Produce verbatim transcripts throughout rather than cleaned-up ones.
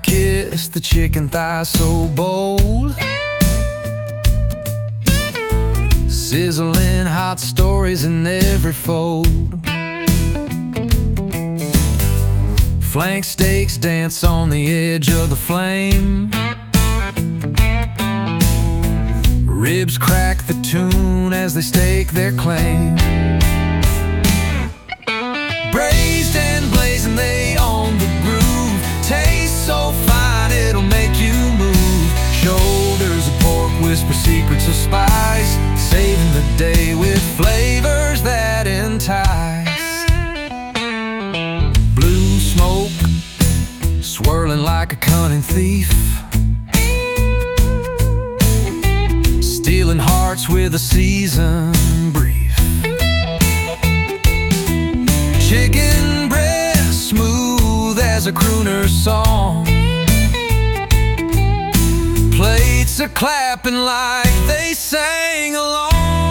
kiss the chicken thigh so bold. Sizzling hot stories in every fold. Flank steaks dance on the edge of the flame. Ribs crack the tune as they stake their claim. Braised and blazing, they own the groove. Taste so fine, it'll make you move. Shoulders of pork whisper secrets of spice, saving the day with flavors that entice. Blue smoke swirling like a cunning thief, stealing hearts with a seasoned brief. Chicken breast smooth as a crooner's song. Plates are clapping like they sang along.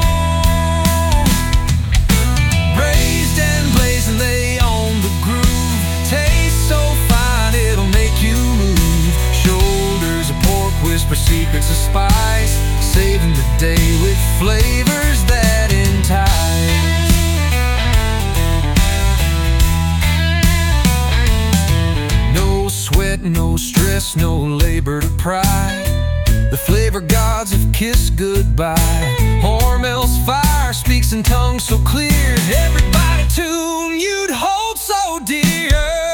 Raised and blazing, they own the groove. Taste so fine, it'll make you move. Shoulders of pork whisper secrets of spice, saving the day with flavors that entice. No sweat, no stress, no labor to pride. The flavor gods have kissed goodbye. Hormel's fire speaks in tongues so clear. Everybody tune you'd hold so dear.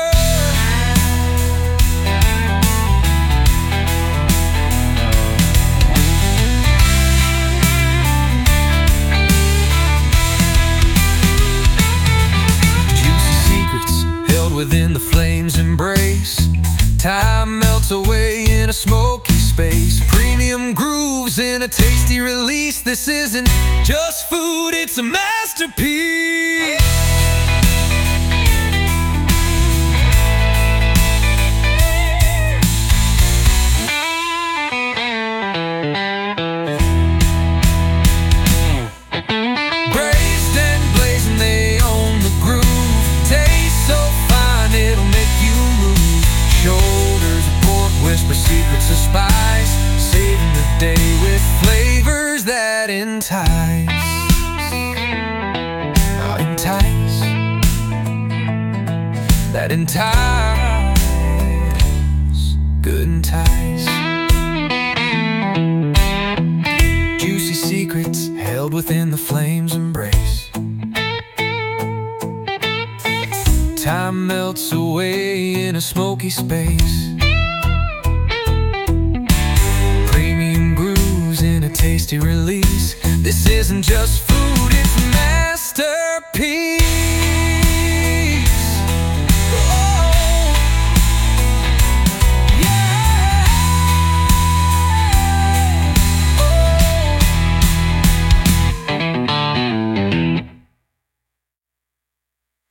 Within the flame's embrace, time melts away in a smoky space. Premium grooves in a tasty release. This isn't just food, it's a masterpiece. Braised and blazing, they own the groove. Taste so it'll make you move. Shoulders of pork whisper secrets of spice, saving the day with flavors that entice. Uh, entice. That entice. Good entice. Juicy secrets held within the flame's embrace. Time melts away in a smoky space. Premium grooves in a tasty release. This isn't just food,